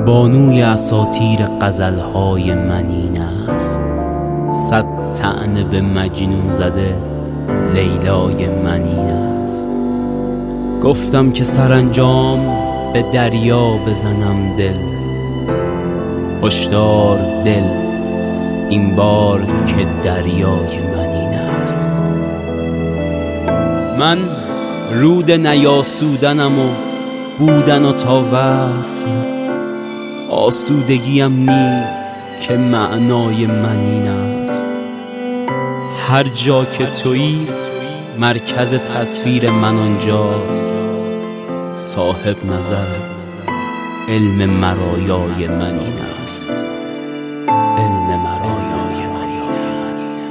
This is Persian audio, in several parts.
بانوی اساطیر غزلهای من این است، 100 طعنه به مجنون زده لیلای من این است. گفتم که سرانجام به دریا بزنم دل، هشدار دل این بار که دریای من این است. من رود نیاسودنم و بودن و تا وصل، آسودگیم نیست که معنای من این است. هر جا که تویی مرکز تصویر من آنجاست، صاحب نظر علم مرایای من این است. علم مرایای من این است.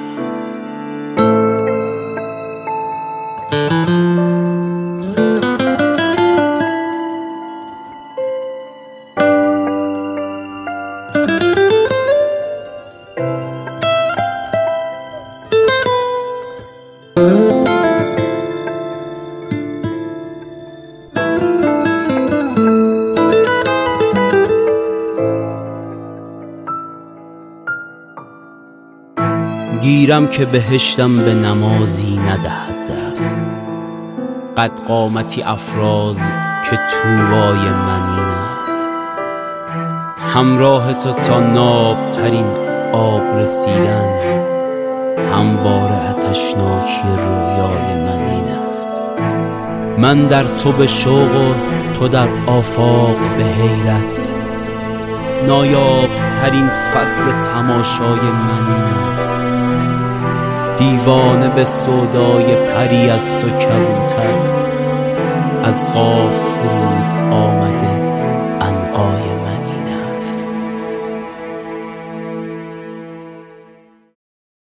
گیرم که بهشتم به نمازی ندهد دست، قد قامتی افراز که طوبای من این است. همراه تو تا ناب ترین آب رسیدن، همواره آتشناکی رویای من این است. من در تو به شوق و تو در آفاق به حیرت، نایاب ترین فصل تماشای من این است. دیوانه به سودای پری از تو کبوتر، از قاف فرود آمده عنقای من